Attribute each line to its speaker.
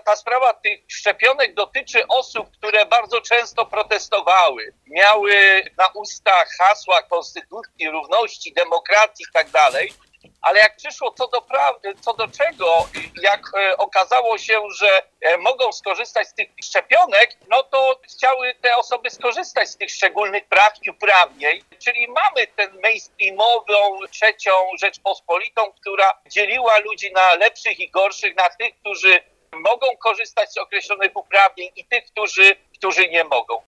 Speaker 1: ta sprawa tych szczepionek dotyczy osób, które bardzo często protestowały, miały na ustach hasła konstytucji, równości, demokracji i tak dalej, ale jak przyszło co do czego, jak okazało się, że mogą skorzystać z tych szczepionek, no to chciały te osoby skorzystać z tych szczególnych praw i uprawnień, czyli mamy tę mainstreamową trzecią Rzeczpospolitą, która dzieliła ludzi na lepszych i gorszych, na tych, którzy mogą korzystać z określonych uprawnień i tych, którzy nie mogą.